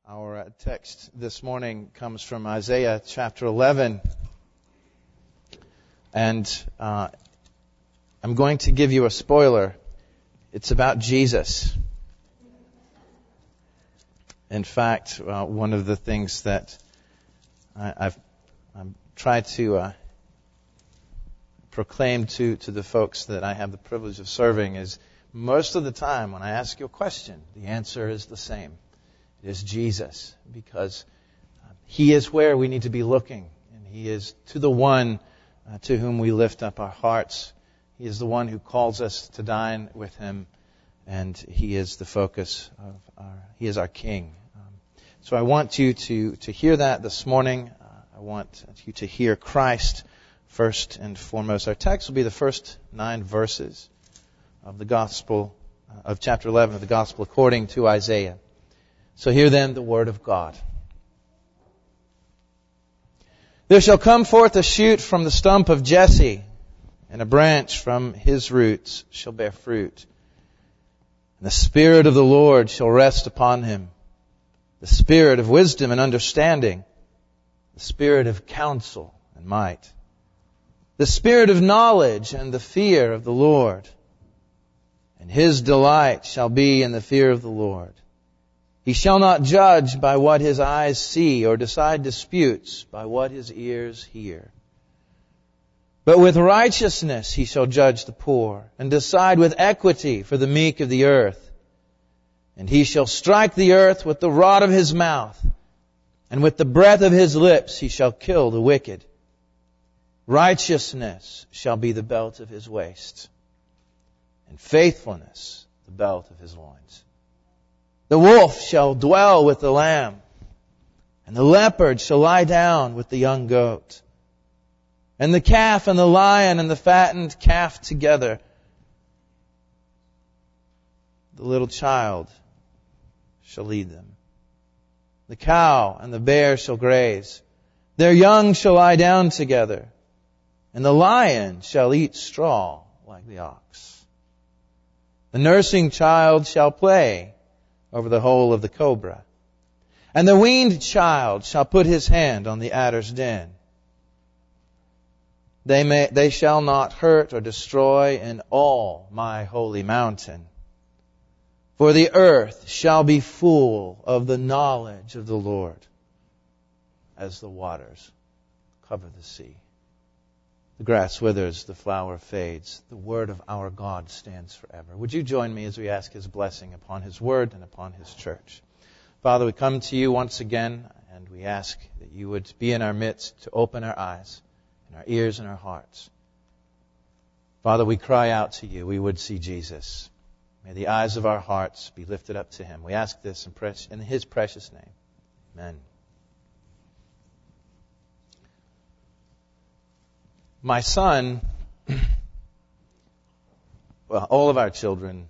Our text this morning comes from Isaiah chapter 11. And I'm going to give you a spoiler. It's about Jesus. In fact, one of the things that I've tried to proclaim to the folks that I have the privilege of serving is most of the time when I ask you a question, the answer is the same. It is Jesus, because He is where we need to be looking, and He is to the one to whom we lift up our hearts. He is the one who calls us to dine with Him, and He is the focus of He is our King. So I want you to hear that this morning. I want you to hear Christ first and foremost. Our text will be the first 9 verses of the Gospel of chapter 11 of the Gospel according to Isaiah. So hear then the word of God. There shall come forth a shoot from the stump of Jesse, and a branch from his roots shall bear fruit. And the Spirit of the Lord shall rest upon him, the Spirit of wisdom and understanding, the Spirit of counsel and might, the Spirit of knowledge and the fear of the Lord. And his delight shall be in the fear of the Lord. He shall not judge by what his eyes see, or decide disputes by what his ears hear. But with righteousness he shall judge the poor, and decide with equity for the meek of the earth. And he shall strike the earth with the rod of his mouth, and with the breath of his lips he shall kill the wicked. Righteousness shall be the belt of his waist, and faithfulness the belt of his loins. The wolf shall dwell with the lamb, and the leopard shall lie down with the young goat. And the calf and the lion and the fattened calf together. The little child shall lead them. The cow and the bear shall graze. Their young shall lie down together. And the lion shall eat straw like the ox. The nursing child shall play over the hole of the cobra. And the weaned child shall put his hand on the adder's den. They shall not hurt or destroy in all my holy mountain. For the earth shall be full of the knowledge of the Lord, as the waters cover the sea. The grass withers, the flower fades. The word of our God stands forever. Would you join me as we ask His blessing upon His word and upon His church? Father, we come to you once again, and we ask that you would be in our midst to open our eyes and our ears and our hearts. Father, we cry out to you. We would see Jesus. May the eyes of our hearts be lifted up to Him. We ask this in His precious name. Amen. My son, well, all of our children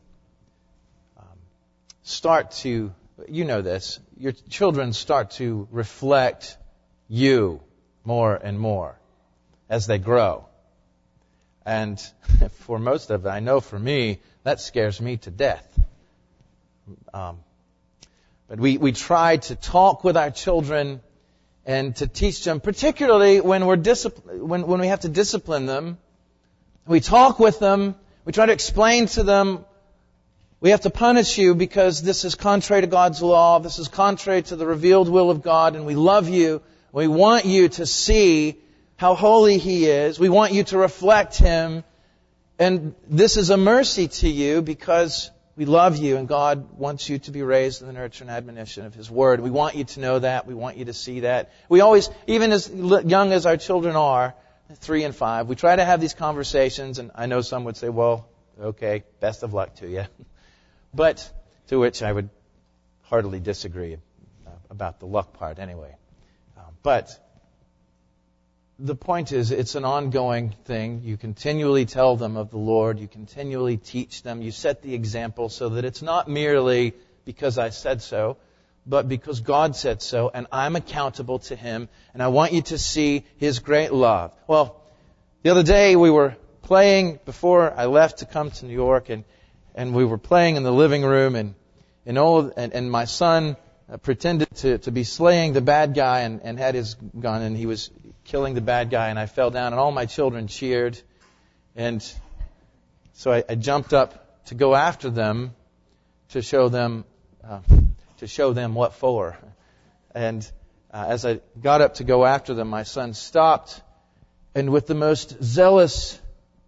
start to, you know this, your children start to reflect you more and more as they grow. And for most of it, I know for me, that scares me to death. But we try to talk with our children and to teach them, particularly when when we have to discipline them. We talk with them. We try to explain to them, we have to punish you because this is contrary to God's law. This is contrary to the revealed will of God, and we love you. We want you to see how holy He is. We want you to reflect Him. And this is a mercy to you because we love you, and God wants you to be raised in the nurture and admonition of His Word. We want you to know that. We want you to see that. We always, even as young as our children are, 3 and 5, we try to have these conversations, and I know some would say, well, okay, best of luck to you. But to which I would heartily disagree about the luck part anyway. But the point is, it's an ongoing thing. You continually tell them of the Lord. You continually teach them. You set the example so that it's not merely because I said so, but because God said so, and I'm accountable to Him, and I want you to see His great love. Well, the other day we were playing before I left to come to New York, and we were playing in the living room, and my son pretended to be slaying the bad guy and had his gun, and he was killing the bad guy, and I fell down, and all my children cheered. And so I jumped up to go after them to show them what for. And as I got up to go after them, my son stopped, and with the most zealous,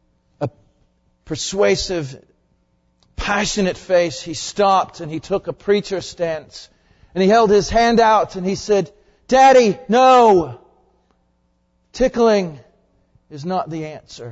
persuasive, passionate face, he stopped and he took a preacher stance. And he held his hand out and he said, "Daddy, no! Tickling is not the answer."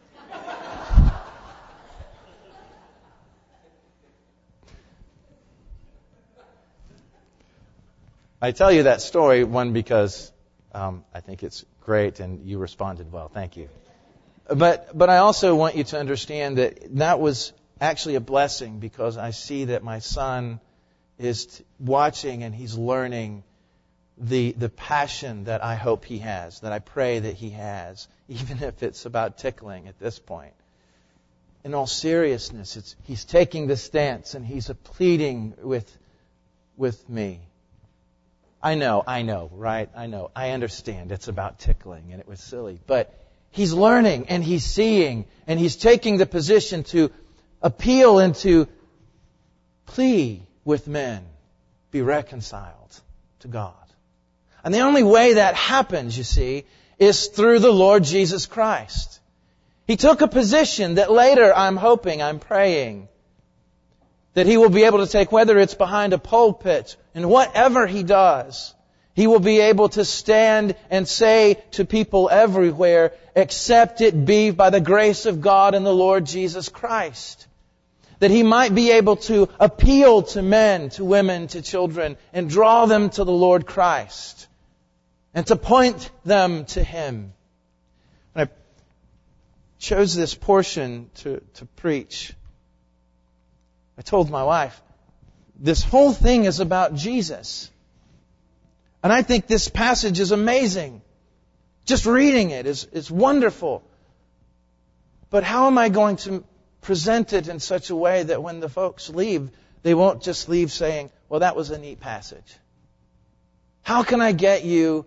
I tell you that story, one, because I think it's great and you responded well. Thank you. But I also want you to understand that was actually a blessing, because I see that my son is watching and he's learning the passion that I hope he has, that I pray that he has, even if it's about tickling at this point. In all seriousness, he's taking the stance and he's pleading with me. I know, right? I know. I understand it's about tickling and it was silly. But he's learning and he's seeing and he's taking the position to appeal and to plea with men, be reconciled to God. And the only way that happens, you see, is through the Lord Jesus Christ. He took a position that later I'm praying, that he will be able to take, whether it's behind a pulpit, and whatever he does, he will be able to stand and say to people everywhere, "Except it be by the grace of God and the Lord Jesus Christ." That he might be able to appeal to men, to women, to children, and draw them to the Lord Christ, and to point them to Him. And I chose this portion to preach. I told my wife, this whole thing is about Jesus. And I think this passage is amazing. Just reading it is wonderful. But how am I going to present it in such a way that when the folks leave, they won't just leave saying, "Well, that was a neat passage"? How can I get you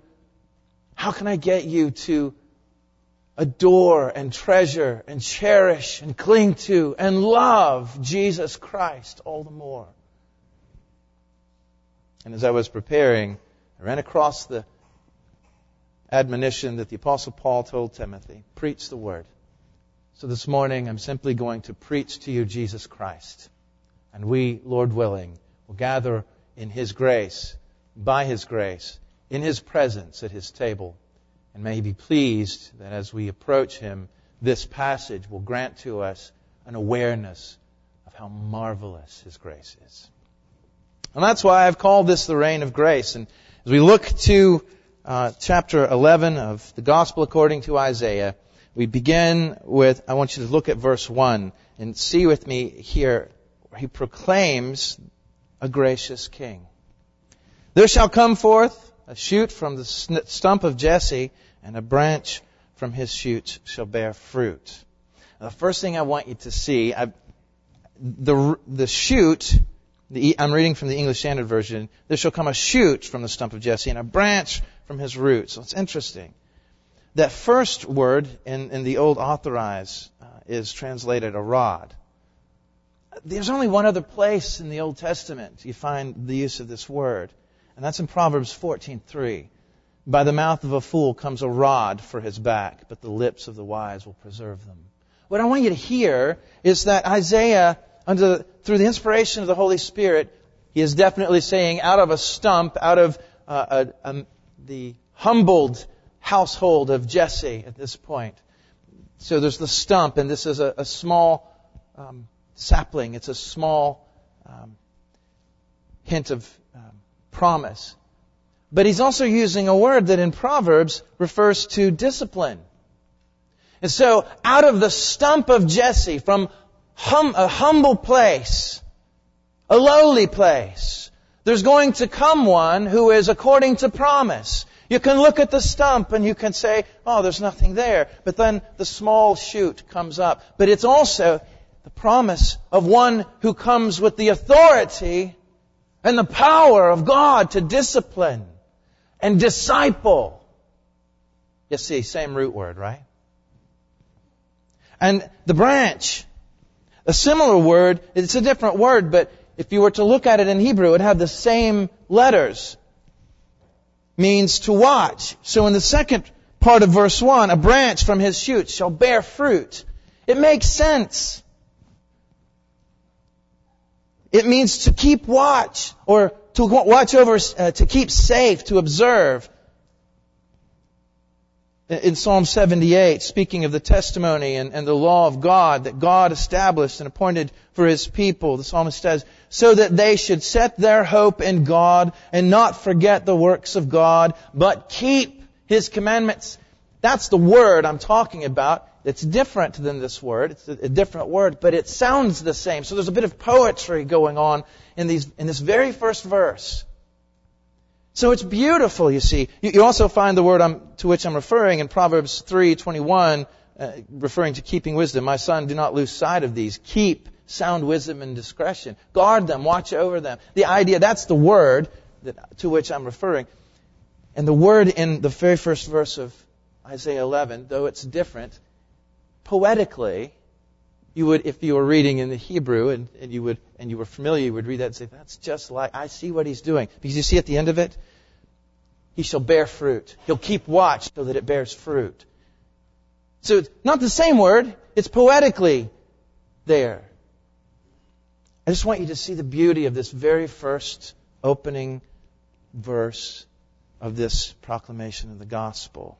to adore and treasure and cherish and cling to and love Jesus Christ all the more? And as I was preparing, I ran across the admonition that the Apostle Paul told Timothy, "Preach the Word." So this morning, I'm simply going to preach to you Jesus Christ. And we, Lord willing, will gather in His grace, by His grace, in His presence at His table. And may He be pleased that as we approach Him, this passage will grant to us an awareness of how marvelous His grace is. And that's why I've called this the reign of grace. And as we look to chapter 11 of the Gospel according to Isaiah, we begin with, I want you to look at verse 1 and see with me here, where he proclaims a gracious king. "There shall come forth a shoot from the stump of Jesse, and a branch from his shoots shall bear fruit." Now, the first thing I want you to see, the shoot, I'm reading from the English Standard Version, "There shall come a shoot from the stump of Jesse, and a branch from his roots." So it's interesting. That first word in the Old Authorized is translated a rod. There's only one other place in the Old Testament you find the use of this word, and that's in Proverbs 14:3. "By the mouth of a fool comes a rod for his back, but the lips of the wise will preserve them." What I want you to hear is that Isaiah, through the inspiration of the Holy Spirit, he is definitely saying out of a stump, out of the humbled household of Jesse at this point. So there's the stump, and this is a small sapling. It's a small hint of promise. But he's also using a word that in Proverbs refers to discipline. And so out of the stump of Jesse, from a humble place, a lowly place, there's going to come one who is according to promise. You can look at the stump and you can say, "Oh, there's nothing there." But then the small shoot comes up. But it's also the promise of one who comes with the authority and the power of God to discipline and disciple. You see, same root word, right? And the branch, a similar word, it's a different word, but if you were to look at it in Hebrew, it would have the same letters. Means to watch. So in the second part of verse 1, a branch from his shoots shall bear fruit. It makes sense. It means to keep watch, or to watch over, to keep safe, to observe. In Psalm 78, speaking of the testimony and the law of God that God established and appointed for His people, the psalmist says, so that they should set their hope in God and not forget the works of God, but keep His commandments. That's the word I'm talking about. It's different than this word. It's a different word, but it sounds the same. So there's a bit of poetry going on in this very first verse. So it's beautiful, you see. You also find the word to which I'm referring in Proverbs 3:21, referring to keeping wisdom. My son, do not lose sight of these. Keep sound wisdom and discretion. Guard them, watch over them. The idea, that's the word to which I'm referring. And the word in the very first verse of Isaiah 11, though it's different, poetically, you would, if you were reading in the Hebrew and you were familiar, you would read that and say, that's just like, I see what he's doing. Because you see at the end of it, he shall bear fruit. He'll keep watch so that it bears fruit. So it's not the same word, it's poetically there. I just want you to see the beauty of this very first opening verse of this proclamation of the gospel.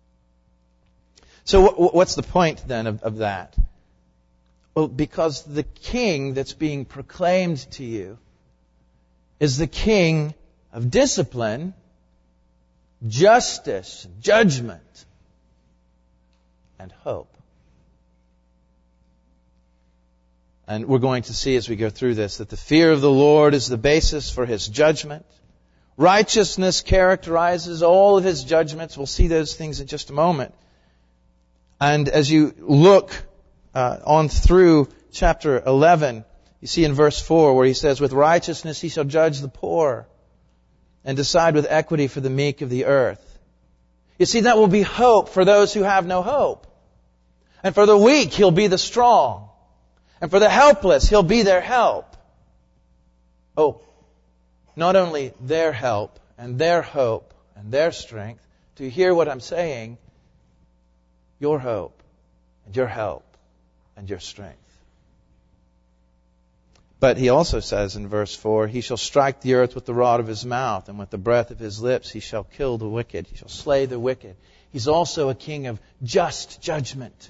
So what's the point then of that? Well, because the king that's being proclaimed to you is the king of discipline, justice, judgment, and hope. And we're going to see as we go through this that the fear of the Lord is the basis for His judgment. Righteousness characterizes all of His judgments. We'll see those things in just a moment. And as you look on through chapter 11, you see in verse 4 where He says, with righteousness He shall judge the poor and decide with equity for the meek of the earth. You see, that will be hope for those who have no hope. And for the weak, He'll be the strong. And for the helpless, He'll be their help. Oh, not only their help and their hope and their strength. Do you hear what I'm saying? Your hope and your help and your strength. But He also says in verse 4, He shall strike the earth with the rod of His mouth, and with the breath of His lips He shall kill the wicked. He shall slay the wicked. He's also a king of just judgment.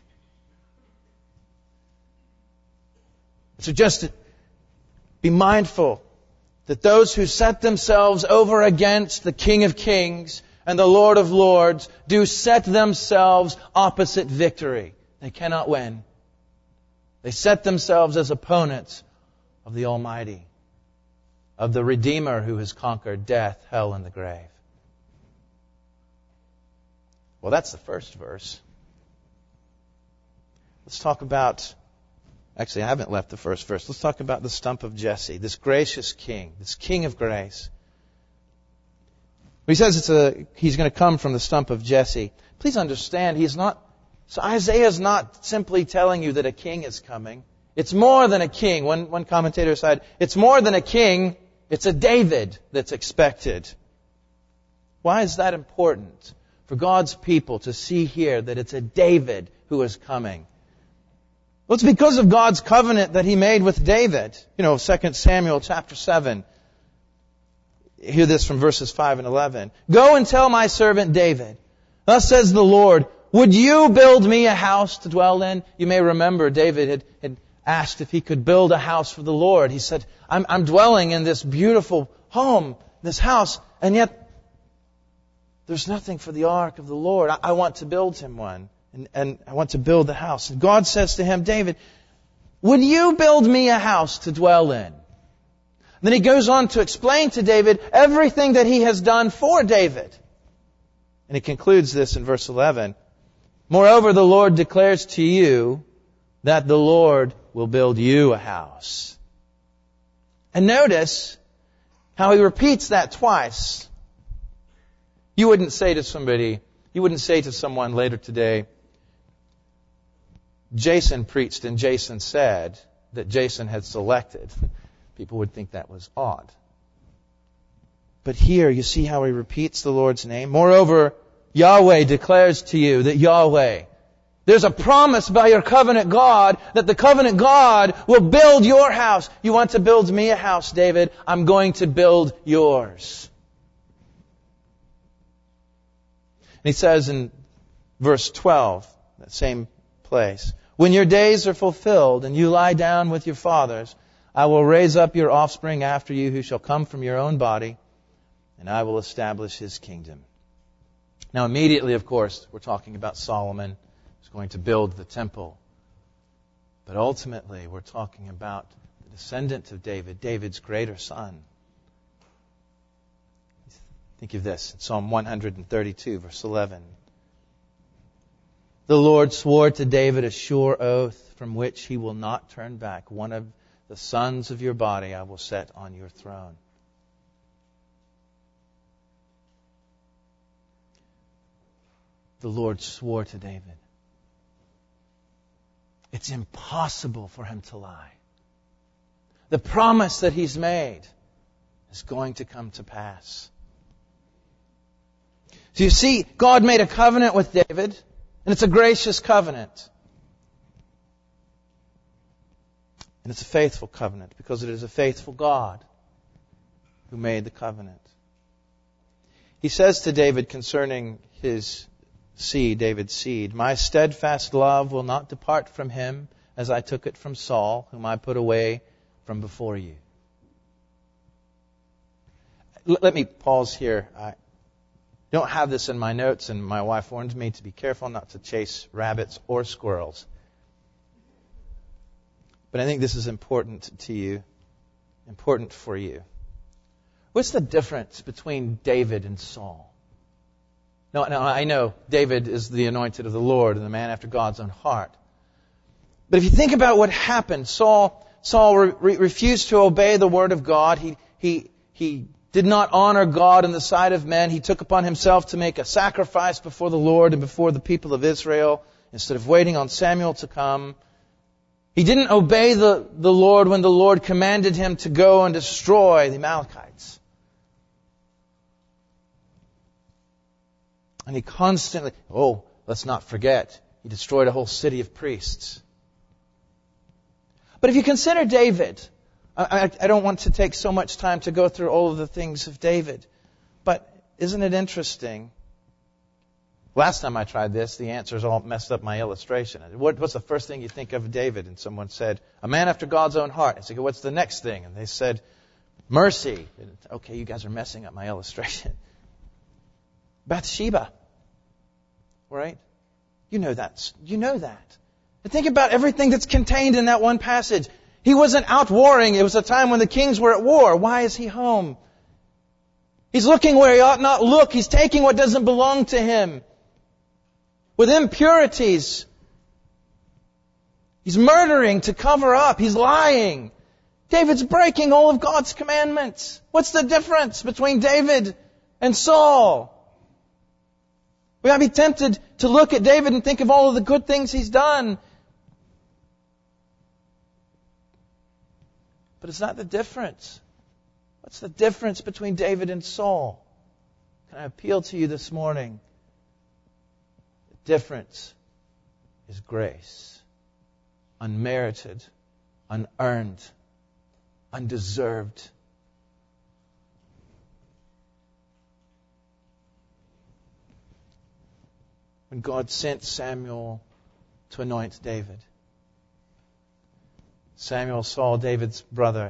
So just be mindful that those who set themselves over against the King of Kings and the Lord of Lords do set themselves opposite victory. They cannot win. They set themselves as opponents of the Almighty, of the Redeemer who has conquered death, hell, and the grave. Well, that's the first verse. Let's talk about... Actually, I haven't left the first verse. Let's talk about the stump of Jesse, this gracious king, this king of grace. He says he's going to come from the stump of Jesse. Please understand, so Isaiah is not simply telling you that a king is coming. It's more than a king. One commentator said, it's more than a king, it's a David that's expected. Why is that important? For God's people to see here that it's a David who is coming. Well, it's because of God's covenant that He made with David. 2 Samuel chapter 7. Hear this from verses 5 and 11. Go and tell my servant David, thus says the Lord, would you build me a house to dwell in? You may remember David had asked if he could build a house for the Lord. He said, I'm dwelling in this beautiful home, this house, and yet there's nothing for the ark of the Lord. I want to build him one. And I want to build the house. And God says to him, David, would you build me a house to dwell in? And then He goes on to explain to David everything that He has done for David. And He concludes this in verse 11. Moreover, the Lord declares to you that the Lord will build you a house. And notice How he repeats that twice. You wouldn't say to someone later today, Jason preached and Jason said that Jason had selected. People would think that was odd. But here, you see how he repeats the Lord's name? Moreover, Yahweh declares to you that Yahweh, there's a promise by your covenant God that the covenant God will build your house. You want to build me a house, David? I'm going to build yours. And he says in verse 12, that same place, when your days are fulfilled and you lie down with your fathers, I will raise up your offspring after you who shall come from your own body, and I will establish his kingdom. Now immediately, of course, we're talking about Solomon who's going to build the temple. But ultimately, we're talking about the descendant of David, David's greater son. Think of this, in Psalm 132, verse 11. The Lord swore to David a sure oath from which he will not turn back. One of the sons of your body I will set on your throne. The Lord swore to David. It's impossible for him to lie. The promise that he's made is going to come to pass. So you see, God made a covenant with David, and it's a gracious covenant. And it's a faithful covenant because it is a faithful God who made the covenant. He says to David concerning his seed, David's seed, my steadfast love will not depart from him as I took it from Saul, whom I put away from before you. Let me pause here. I don't have this in my notes, and my wife warned me to be careful not to chase rabbits or squirrels. But I think this is important to you, important for you. What's the difference between David and Saul? Now, I know David is the anointed of the Lord and the man after God's own heart. But if you think about what happened, Saul refused to obey the word of God. He did not honor God in the sight of men. He took upon himself to make a sacrifice before the Lord and before the people of Israel instead of waiting on Samuel to come. He didn't obey the Lord when the Lord commanded him to go and destroy the Amalekites. And he constantly, let's not forget, he destroyed a whole city of priests. But if you consider David, I don't want to take so much time to go through all of the things of David, but isn't it interesting? Last time I tried this, the answers all messed up my illustration. What's the first thing you think of David? And someone said, a man after God's own heart. I said, what's the next thing? And they said, mercy. Okay, you guys are messing up my illustration. Bathsheba. Right? You know that. And think about everything that's contained in that one passage. He wasn't out warring. It was a time when the kings were at war. Why is he home? He's looking where he ought not look. He's taking what doesn't belong to him. With impurities. He's murdering to cover up. He's lying. David's breaking all of God's commandments. What's the difference between David and Saul? We might be tempted to look at David and think of all of the good things he's done. But it's not the difference. What's the difference between David and Saul? Can I appeal to you this morning? The difference is grace. Unmerited, unearned, undeserved. When God sent Samuel to anoint David, Samuel saw David's brother,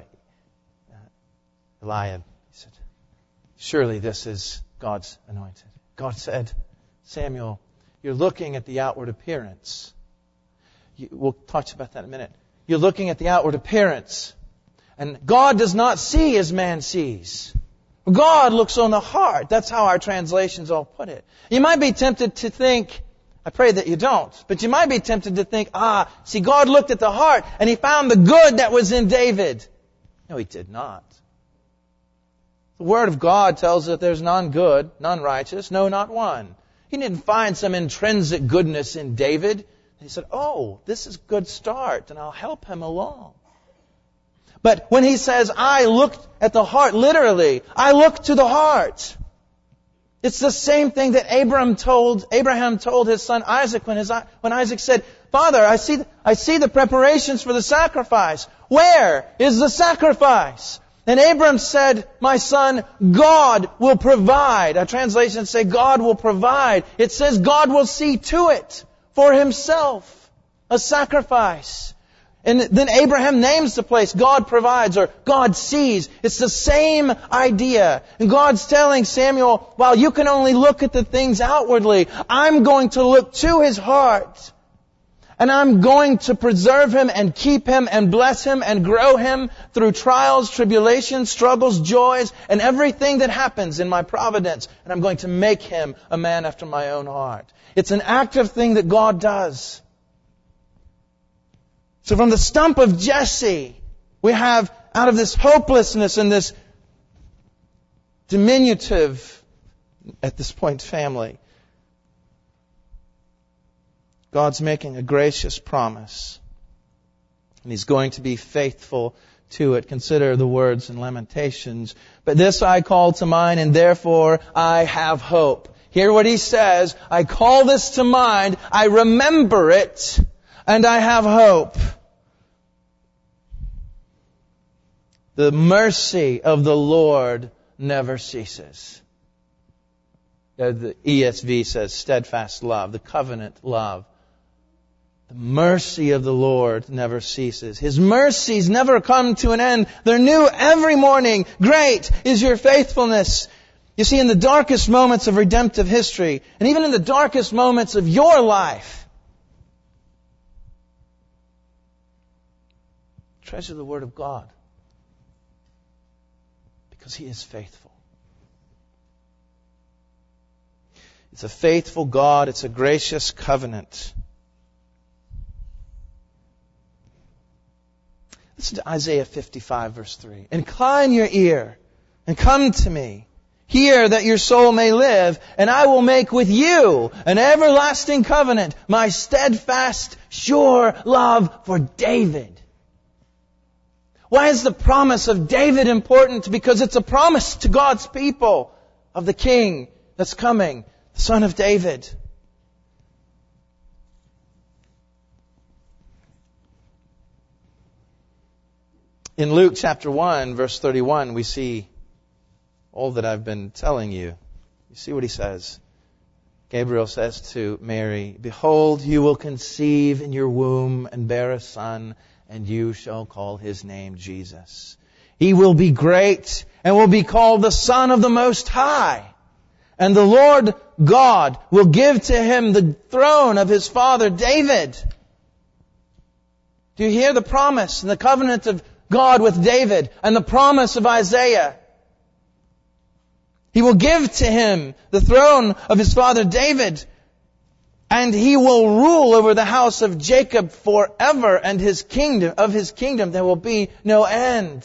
Eliab. He said, surely this is God's anointed. God said, Samuel, you're looking at the outward appearance. We'll talk about that in a minute. You're looking at the outward appearance. And God does not see as man sees. God looks on the heart. That's how our translations all put it. You might be tempted to think, I pray that you don't, but you might be tempted to think, see, God looked at the heart and He found the good that was in David. No, He did not. The Word of God tells us that there's none good, none righteous, no, not one. He didn't find some intrinsic goodness in David. He said, oh, this is a good start, and I'll help him along. But when he says, I looked at the heart, literally, I looked to the heart. It's the same thing that Abraham told his son Isaac when Isaac said, Father, I see the preparations for the sacrifice. Where is the sacrifice? And Abraham said, my son, God will provide. Our translations say God will provide. It says God will see to it for Himself a sacrifice. And then Abraham names the place. God provides or God sees. It's the same idea. And God's telling Samuel, while you can only look at the things outwardly, I'm going to look to his heart. And I'm going to preserve him and keep him and bless him and grow him through trials, tribulations, struggles, joys, and everything that happens in my providence. And I'm going to make him a man after my own heart. It's an active thing that God does. So from the stump of Jesse, we have out of this hopelessness and this diminutive, at this point, family, God's making a gracious promise. And He's going to be faithful to it. Consider the words in Lamentations. But this I call to mind, and therefore I have hope. Hear what He says. I call this to mind, I remember it, and I have hope. The mercy of the Lord never ceases. The ESV says steadfast love, the covenant love. The mercy of the Lord never ceases. His mercies never come to an end. They're new every morning. Great is your faithfulness. You see, in the darkest moments of redemptive history, and even in the darkest moments of your life, treasure the Word of God. Because He is faithful. It's a faithful God. It's a gracious covenant. Listen to Isaiah 55, verse 3. Incline your ear and come to me. Hear that your soul may live, and I will make with you an everlasting covenant, my steadfast, sure love for David. Why is the promise of David important? Because it's a promise to God's people of the King that's coming, the Son of David. In Luke chapter 1, verse 31, we see all that I've been telling you. You see what he says. Gabriel says to Mary, Behold, you will conceive in your womb and bear a son, and you shall call his name Jesus. He will be great and will be called the Son of the Most High. And the Lord God will give to him the throne of his father David. Do you hear the promise and the covenant of God with David and the promise of Isaiah? He will give to him the throne of his father David, and he will rule over the house of Jacob forever, and of his kingdom there will be no end.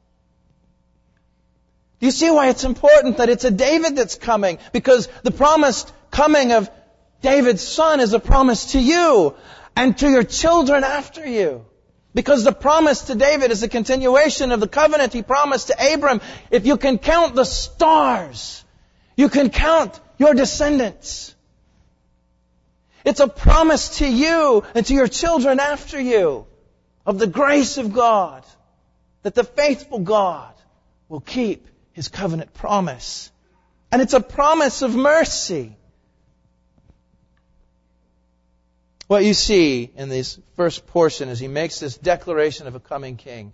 Do you see why it's important that it's a David that's coming? Because the promised coming of David's son is a promise to you and to your children after you. Because the promise to David is a continuation of the covenant he promised to Abram. If you can count the stars, you can count your descendants. It's a promise to you and to your children after you of the grace of God, that the faithful God will keep His covenant promise. And it's a promise of mercy. What you see in this first portion as he makes this declaration of a coming king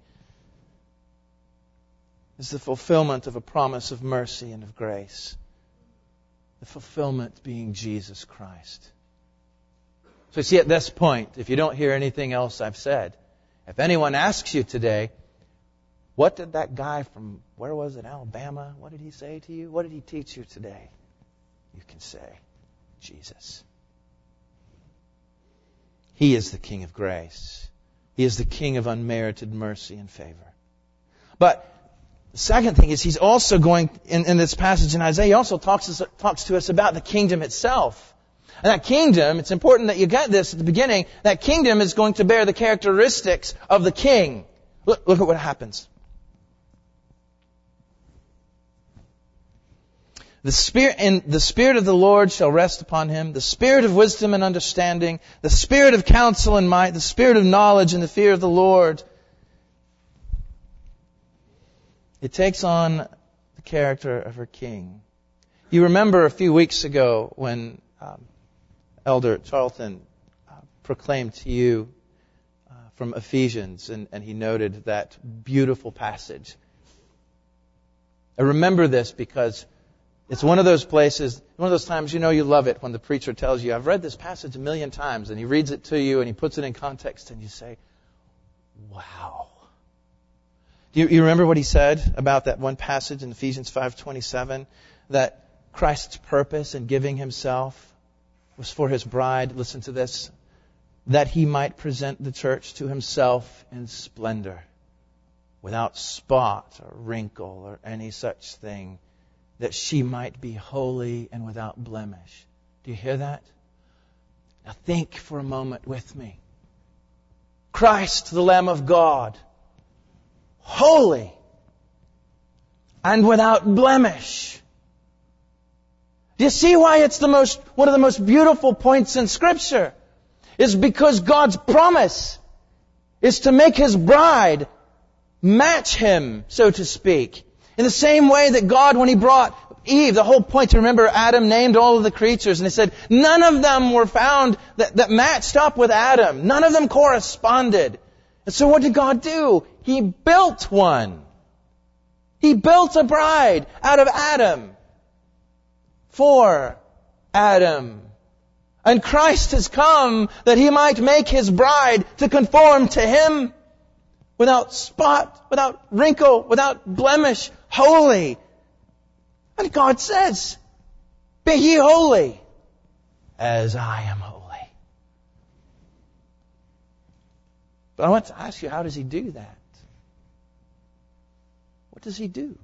is the fulfillment of a promise of mercy and of grace. The fulfillment being Jesus Christ. So you see, at this point, if you don't hear anything else I've said, if anyone asks you today, what did that guy from, where was it, Alabama, what did he say to you? What did he teach you today? You can say, Jesus. He is the King of grace. He is the King of unmerited mercy and favor. But The second thing is he's also going, in this passage in Isaiah, he also talks to us about the kingdom itself. And that kingdom, it's important that you get this at the beginning, that kingdom is going to bear the characteristics of the king. Look at what happens. The Spirit of the Lord shall rest upon him, the Spirit of wisdom and understanding, the Spirit of counsel and might, the Spirit of knowledge and the fear of the Lord. It takes on the character of her king. You remember a few weeks ago when Elder Charlton proclaimed to you from Ephesians, and he noted that beautiful passage. I remember this because it's one of those places, one of those times you know you love it when the preacher tells you, I've read this passage 1,000,000 times, and he reads it to you and he puts it in context and you say, wow. Do you remember what he said about that one passage in Ephesians 5:27? That Christ's purpose in giving himself was for his bride, listen to this, that he might present the church to himself in splendor, without spot or wrinkle or any such thing, that she might be holy and without blemish. Do you hear that? Now think for a moment with me. Christ, the Lamb of God, holy and without blemish. Do you see why it's one of the most beautiful points in Scripture? It's because God's promise is to make His bride match Him, so to speak. In the same way that God, when He brought Eve, the whole point, to remember Adam named all of the creatures, and He said none of them were found that matched up with Adam. None of them corresponded. And so what did God do? He built one. He built a bride out of Adam. For Adam. And Christ has come that He might make His bride to conform to Him, without spot, without wrinkle, without blemish, holy. And God says, be ye holy, as I am holy. But I want to ask you, how does He do that? What does He do?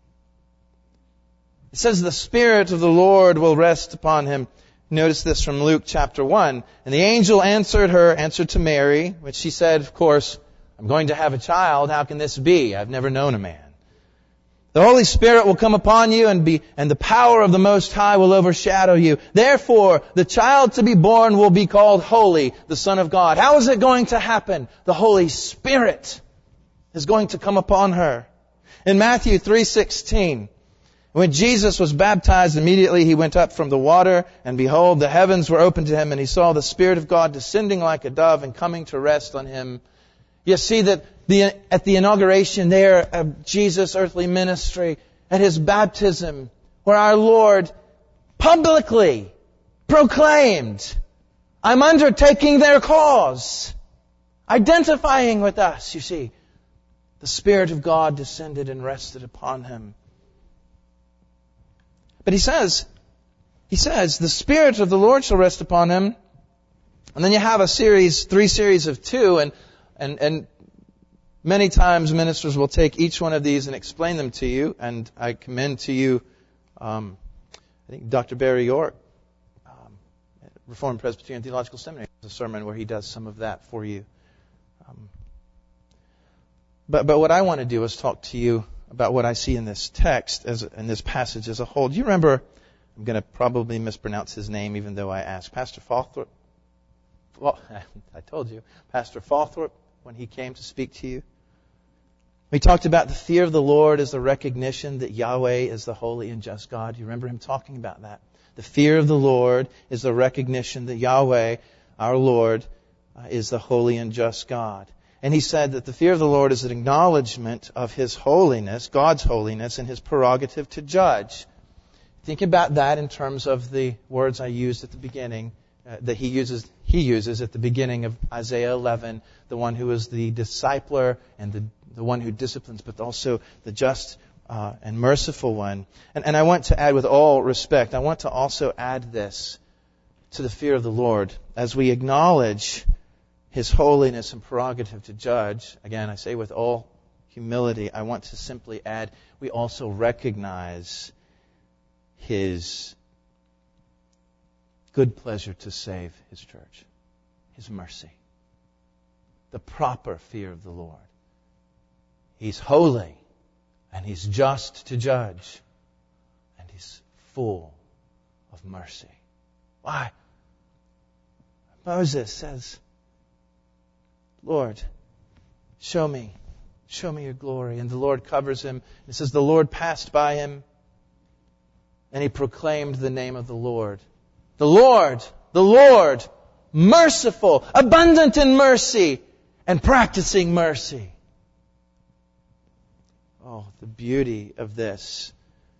It says the Spirit of the Lord will rest upon Him. Notice this from Luke chapter 1. And the angel answered to Mary, which she said, of course, I'm going to have a child. How can this be? I've never known a man. The Holy Spirit will come upon you, and the power of the Most High will overshadow you. Therefore, the child to be born will be called Holy, the Son of God. How is it going to happen? The Holy Spirit is going to come upon her. In Matthew 3:16, when Jesus was baptized, immediately He went up from the water, and behold, the heavens were opened to Him, and He saw the Spirit of God descending like a dove and coming to rest on Him. You see that at the inauguration there of Jesus' earthly ministry, at His baptism, where our Lord publicly proclaimed, I'm undertaking their cause, identifying with us, you see, the Spirit of God descended and rested upon Him. But He says, the Spirit of the Lord shall rest upon Him. And then you have three series of two, and many times ministers will take each one of these and explain them to you. And I commend to you, I think Dr. Barry York, Reformed Presbyterian Theological Seminary, has a sermon where he does some of that for you. But what I want to do is talk to you about what I see in this text, in this passage as a whole. Do you remember, I'm going to probably mispronounce his name even though I asked, Pastor Fawthorpe? Well, I told you, Pastor Fawthorpe, when he came to speak to you. We talked about the fear of the Lord as the recognition that Yahweh is the holy and just God. You remember him talking about that? The fear of the Lord is the recognition that Yahweh, our Lord, is the holy and just God. And he said that the fear of the Lord is an acknowledgement of His holiness, God's holiness, and His prerogative to judge. Think about that in terms of the words I used at the beginning, that he uses at the beginning of Isaiah 11, the one who is the discipler and the one who disciplines, but also the just and merciful one. And I want to add, with all respect, I want to also add this to the fear of the Lord as we acknowledge His holiness and prerogative to judge. Again, I say with all humility, I want to simply add, we also recognize His good pleasure to save His church, His mercy, the proper fear of the Lord. He's holy, and He's just to judge, and He's full of mercy. Why? Moses says, Lord, show me your glory. And the Lord covers him. It says, the Lord passed by him, and he proclaimed the name of the Lord. The Lord, merciful, abundant in mercy, and practicing mercy. Oh, the beauty of this.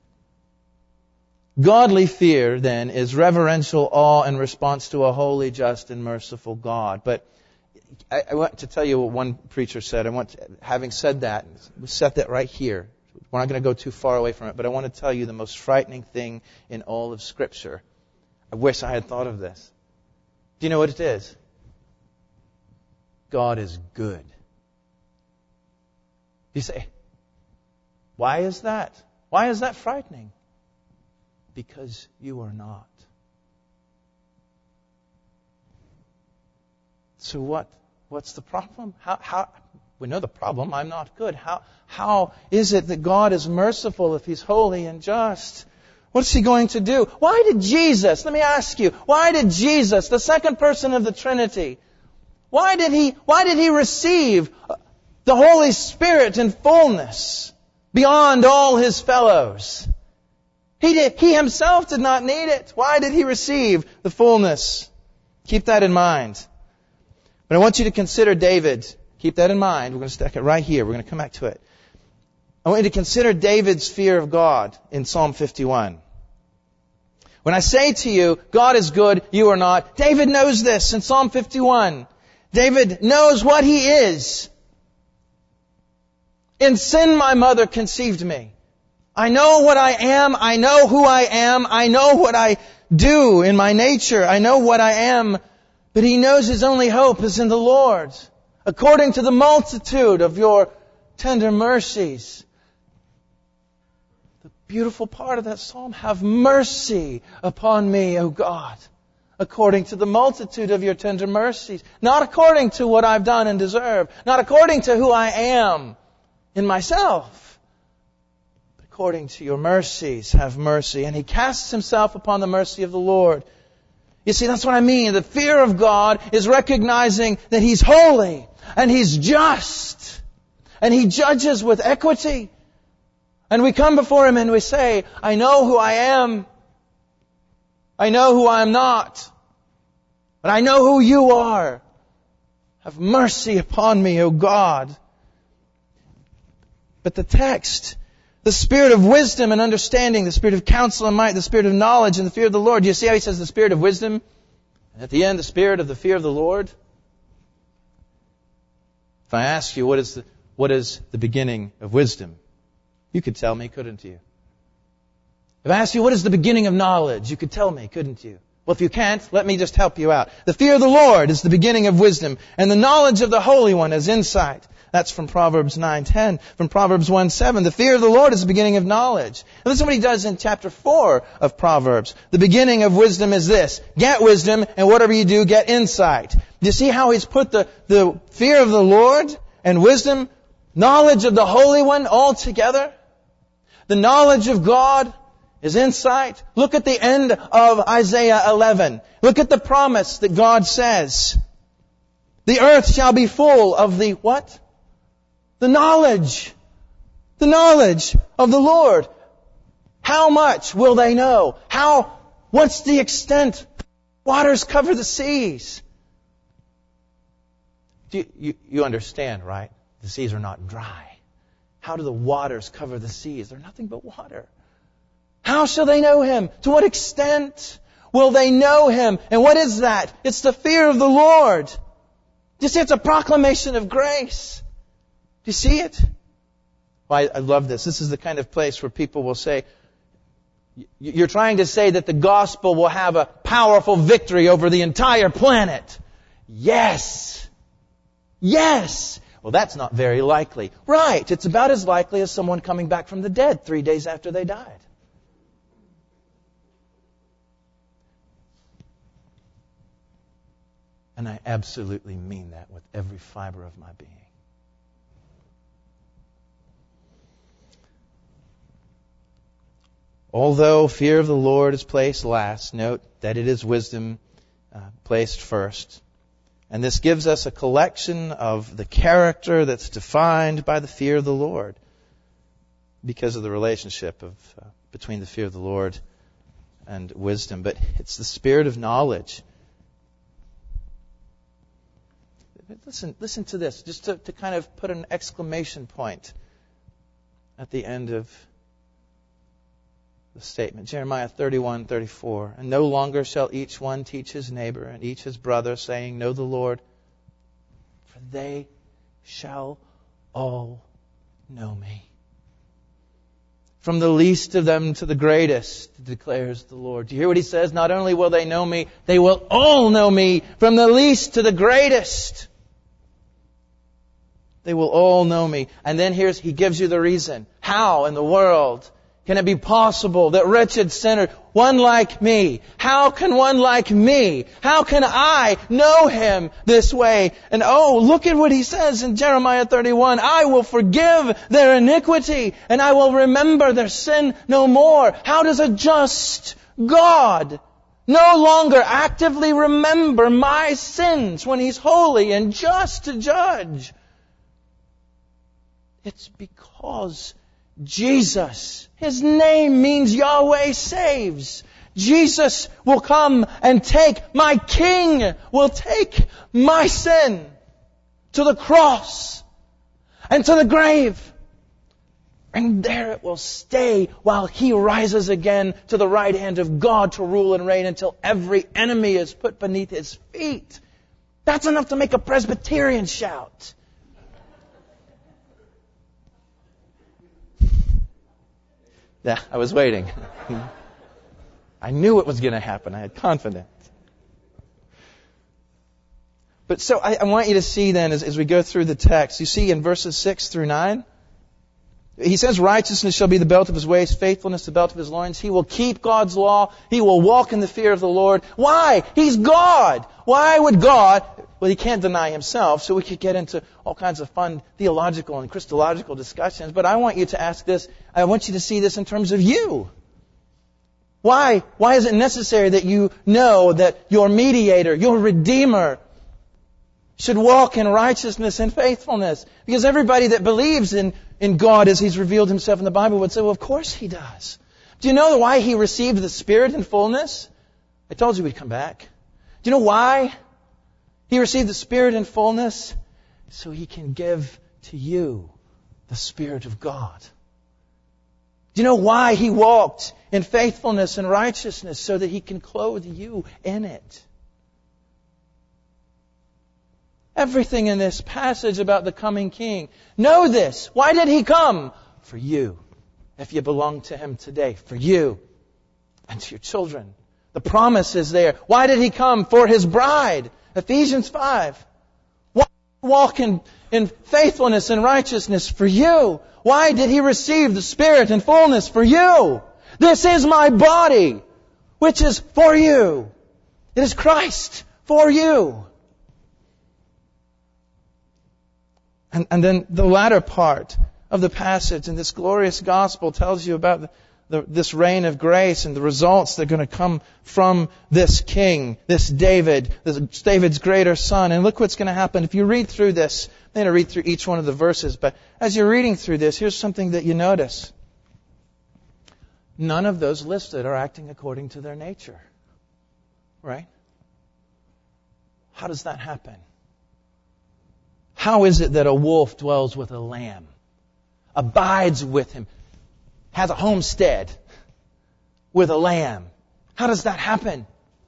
Godly fear, then, is reverential awe in response to a holy, just, and merciful God. But I want to tell you what one preacher said. Having said that, we set that right here. We're not going to go too far away from it, but I want to tell you the most frightening thing in all of Scripture. I wish I had thought of this. Do you know what it is? God is good. You say, why is that? Why is that frightening? Because you are not. So what's the problem? How we know the problem. I'm not good. How is it that God is merciful if He's holy and just? What's He going to do? Why did Jesus, let me ask you, why did Jesus, the second person of the Trinity, why did He receive the Holy Spirit in fullness beyond all His fellows? He Himself did not need it. Why did He receive the fullness? Keep that in mind. But I want you to consider David. Keep that in mind. We're going to stack it right here. We're going to come back to it. I want you to consider David's fear of God in Psalm 51. When I say to you, God is good, you are not, David knows this in Psalm 51. David knows what he is. In sin my mother conceived me. I know what I am. I know who I am. I know what I do in my nature. I know what I am. But he knows his only hope is in the Lord. According to the multitude of your tender mercies. The beautiful part of that psalm, have mercy upon me, O God. According to the multitude of your tender mercies. Not according to what I've done and deserve. Not according to who I am in myself. According to your mercies, have mercy. And he casts himself upon the mercy of the Lord. You see, that's what I mean. The fear of God is recognizing that He's holy and He's just. And He judges with equity. And we come before Him and we say, I know who I am. I know who I am not. But I know who you are. Have mercy upon me, O God. But the text, the spirit of wisdom and understanding, the spirit of counsel and might, the spirit of knowledge and the fear of the Lord. Do you see how he says the spirit of wisdom? And at the end, the spirit of the fear of the Lord? If I ask you, what is the beginning of wisdom? You could tell me, couldn't you? If I ask you, what is the beginning of knowledge? You could tell me, couldn't you? Well, if you can't, let me just help you out. The fear of the Lord is the beginning of wisdom, and the knowledge of the Holy One is insight. That's from Proverbs 9:10. From Proverbs 1:7. The fear of the Lord is the beginning of knowledge. And listen what he does in chapter 4 of Proverbs. The beginning of wisdom is this. Get wisdom, and whatever you do, get insight. Do you see how he's put the fear of the Lord and wisdom, knowledge of the Holy One all together? The knowledge of God is insight. Look at the end of Isaiah 11. Look at the promise that God says. The earth shall be full of the what? The knowledge of the Lord. How much will they know? What's the extent? Waters cover the seas. You understand, right? The seas are not dry. How do the waters cover the seas? They're nothing but water. How shall they know Him? To what extent will they know Him? And what is that? It's the fear of the Lord. You see, it's a proclamation of grace. Do you see it? Well, I love this. This is the kind of place where people will say, you're trying to say that the gospel will have a powerful victory over the entire planet. Yes. Yes. Well, that's not very likely. Right, it's about as likely as someone coming back from the dead 3 days after they died. And I absolutely mean that with every fiber of my being. Although fear of the Lord is placed last, note that it is wisdom placed first. And this gives us a collection of the character that's defined by the fear of the Lord because of the relationship between the fear of the Lord and wisdom. But it's the spirit of knowledge. Listen to this, just to kind of put an exclamation point at the end of the statement. Jeremiah 31:34. And no longer shall each one teach his neighbor and each his brother, saying, Know the Lord, for they shall all know me. From the least of them to the greatest, declares the Lord. Do you hear what he says? Not only will they know me, they will all know me, from the least to the greatest. They will all know me. And then he gives you the reason. How in the world can it be possible that wretched sinner, one like me, how can one like me, how can I know Him this way? And look at what he says in Jeremiah 31. I will forgive their iniquity and I will remember their sin no more. How does a just God no longer actively remember my sins when He's holy and just to judge? It's because Jesus, His name means Yahweh saves. Jesus will come and my King will take my sin to the cross and to the grave. And there it will stay while He rises again to the right hand of God to rule and reign until every enemy is put beneath His feet. That's enough to make a Presbyterian shout. Yeah, I was waiting. I knew it was going to happen. I had confidence. But so I want you to see then as we go through the text, you see in verses 6 through 9, he says, righteousness shall be the belt of his waist, faithfulness the belt of his loins. He will keep God's law. He will walk in the fear of the Lord. Why? He's God. Why would God? Well, He can't deny Himself, so we could get into all kinds of fun theological and Christological discussions. But I want you to ask this. I want you to see this in terms of you. Why is it necessary that you know that your mediator, your Redeemer, should walk in righteousness and faithfulness? Because everybody that believes in God as He's revealed Himself in the Bible would say, well, of course He does. Do you know why He received the Spirit in fullness? I told you we'd come back. Do you know why He received the Spirit in fullness? So He can give to you the Spirit of God. Do you know why He walked in faithfulness and righteousness? So that He can clothe you in it. Everything in this passage about the coming King. Know this. Why did He come? For you. If you belong to Him today. For you. And to your children. The promise is there. Why did He come? For His bride. Ephesians 5. Why walk in faithfulness and righteousness? For you. Why did He receive the Spirit in fullness? For you. This is my body, which is for you. It is Christ for you. And then the latter part of the passage in this glorious gospel tells you about this reign of grace and the results that are going to come from this king, this David's greater son. And look what's going to happen. If you read through this, I'm going to read through each one of the verses, but as you're reading through this, here's something that you notice. None of those listed are acting according to their nature. Right? How does that happen? How is it that a wolf dwells with a lamb, abides with him, has a homestead with a lamb? How does that happen?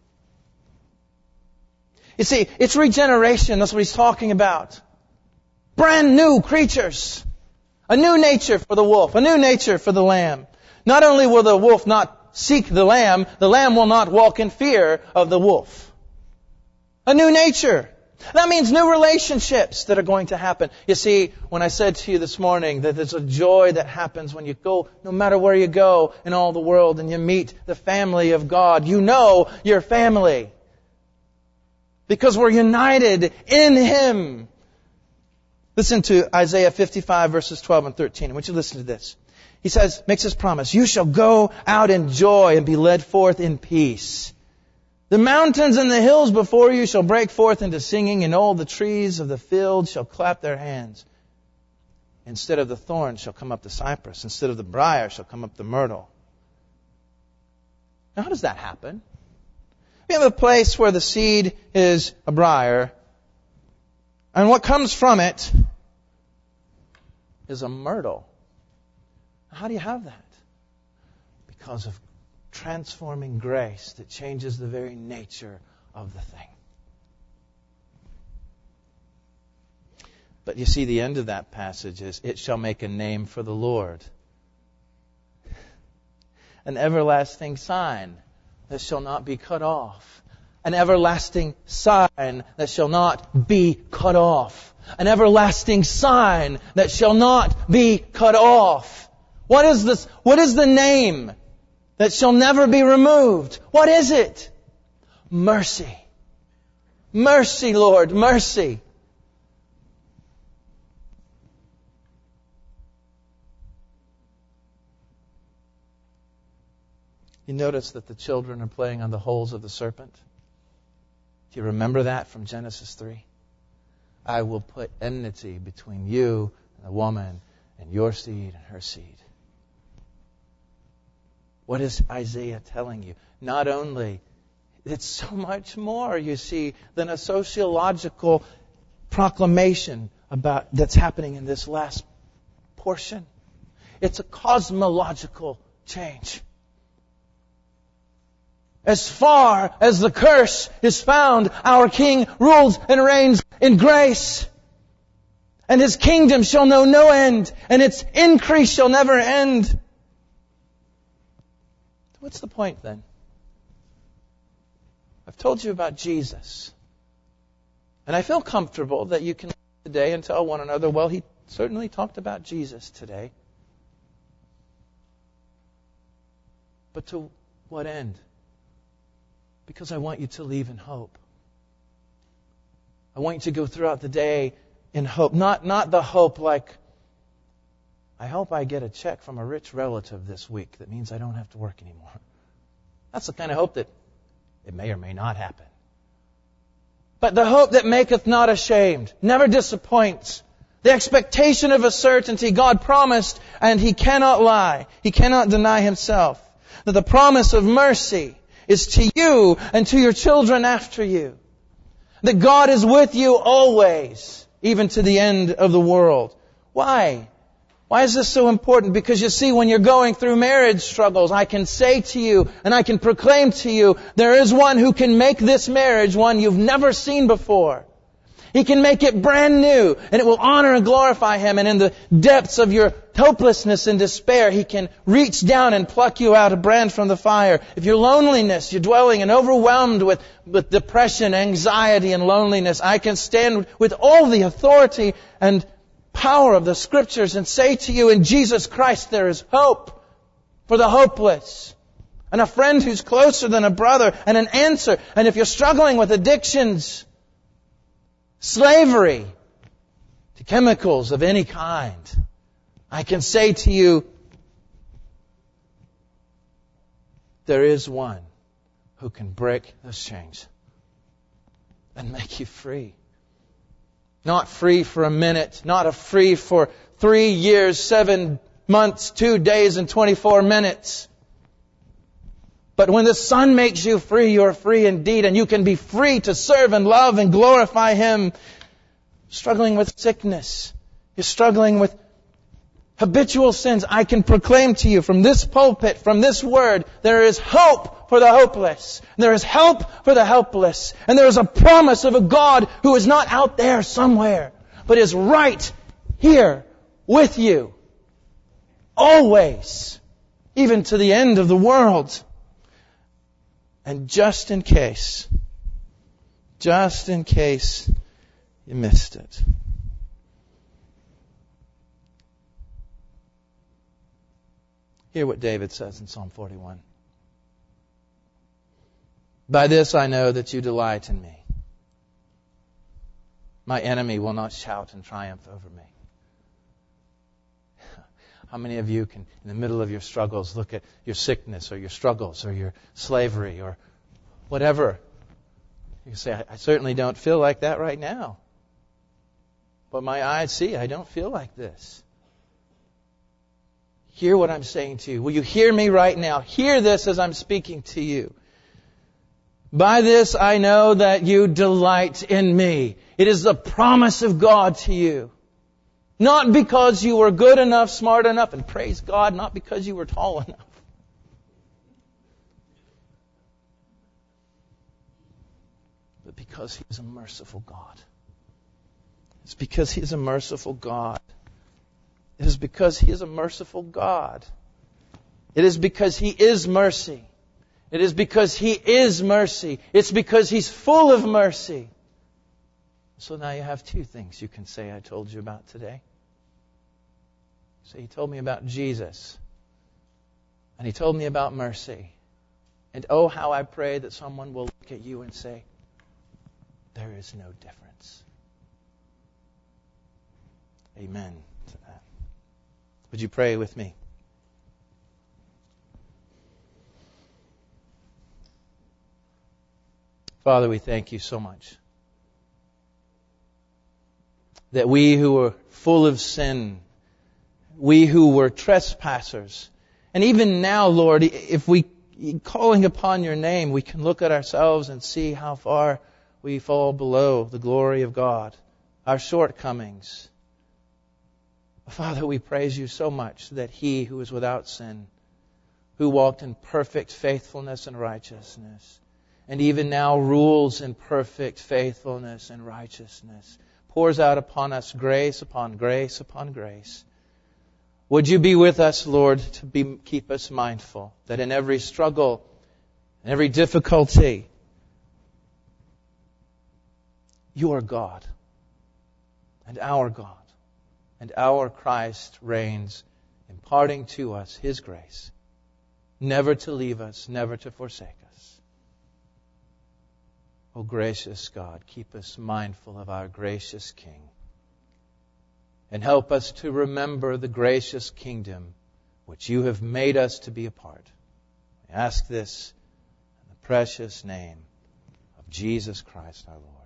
You see, it's regeneration. That's what he's talking about. Brand new creatures. A new nature for the wolf, a new nature for the lamb. Not only will the wolf not seek the lamb will not walk in fear of the wolf. A new nature That means new relationships that are going to happen. You see, when I said to you this morning that there's a joy that happens when you go, no matter where you go in all the world, and you meet the family of God, you know your family. Because we're united in Him. Listen to Isaiah 55 verses 12 and 13. I want you to listen to this. He says, makes this promise, you shall go out in joy and be led forth in peace. The mountains and the hills before you shall break forth into singing, and all the trees of the field shall clap their hands. Instead of the thorn shall come up the cypress. Instead of the briar shall come up the myrtle. Now, how does that happen? We have a place where the seed is a briar, and what comes from it is a myrtle. How do you have that? Because of transforming grace that changes the very nature of the thing. But you see, the end of that passage is, it shall make a name for the Lord. An everlasting sign that shall not be cut off. An everlasting sign that shall not be cut off. An everlasting sign that shall not be cut off. What is this? What is the name that shall never be removed? What is it? Mercy. Mercy, Lord, mercy. You notice that the children are playing on the holes of the serpent? Do you remember that from Genesis 3? I will put enmity between you and the woman and your seed and her seed. What is Isaiah telling you? Not only, it's so much more, you see, than a sociological proclamation about that's happening in this last portion. It's a cosmological change. As far as the curse is found, our King rules and reigns in grace. And His kingdom shall know no end, and its increase shall never end. What's the point then? I've told you about Jesus. And I feel comfortable that you can today and tell one another, well, he certainly talked about Jesus today. But to what end? Because I want you to leave in hope. I want you to go throughout the day in hope. Not the hope like, I hope I get a check from a rich relative this week that means I don't have to work anymore. That's the kind of hope that it may or may not happen. But the hope that maketh not ashamed, never disappoints. The expectation of a certainty God promised, and He cannot lie. He cannot deny Himself. That the promise of mercy is to you and to your children after you. That God is with you always, even to the end of the world. Why? Why is this so important? Because you see, when you're going through marriage struggles, I can say to you and I can proclaim to you, there is one who can make this marriage one you've never seen before. He can make it brand new, and it will honor and glorify Him. And in the depths of your hopelessness and despair, He can reach down and pluck you out a brand from the fire. If your loneliness, you're dwelling and overwhelmed with depression, anxiety, and loneliness, I can stand with all the authority and power of the Scriptures and say to you, in Jesus Christ there is hope for the hopeless. And a friend who's closer than a brother, and an answer. And if you're struggling with addictions, slavery to chemicals of any kind, I can say to you, there is one who can break those chains and make you free. Not free for a minute, not free for 3 years, 7 months, 2 days, and 24 minutes. But when the Son makes you free, you're free indeed, and you can be free to serve and love and glorify Him. Struggling with sickness, you're struggling with habitual sins, I can proclaim to you from this pulpit, from this word, there is hope for the hopeless. There is help for the helpless. And there is a promise of a God who is not out there somewhere, but is right here with you. Always. Even to the end of the world. And just in case You missed it. Hear what David says in Psalm 41. By this I know that you delight in me. My enemy will not shout in triumph over me. How many of you can, in the middle of your struggles, look at your sickness or your struggles or your slavery or whatever? You say, I certainly don't feel like that right now. But my eyes see, I don't feel like this. Hear what I'm saying to you. Will you hear me right now? Hear this as I'm speaking to you. By this I know that you delight in me. It is the promise of God to you. Not because you were good enough, smart enough, and praise God, not because you were tall enough. But because He is a merciful God. It's because He is a merciful God. It is because He is a merciful God. It is because He is mercy. It is because He is mercy. It's because He's full of mercy. So now you have two things you can say I told you about today. So He told me about Jesus. And He told me about mercy. And oh, how I pray that someone will look at you and say, there is no difference. Amen to that. Would you pray with me? Father, we thank You so much that we who were full of sin, we who were trespassers, and even now, Lord, if we, calling upon Your name, we can look at ourselves and see how far we fall below the glory of God, our shortcomings. Father, we praise You so much that He who is without sin, who walked in perfect faithfulness and righteousness, and even now rules in perfect faithfulness and righteousness, pours out upon us grace upon grace upon grace. Would You be with us, Lord, to keep us mindful that in every struggle, in every difficulty, You are God, and our God, and our Christ reigns, imparting to us His grace, never to leave us, never to forsake us. O gracious God, keep us mindful of our gracious King, and help us to remember the gracious kingdom which You have made us to be a part. I ask this in the precious name of Jesus Christ our Lord.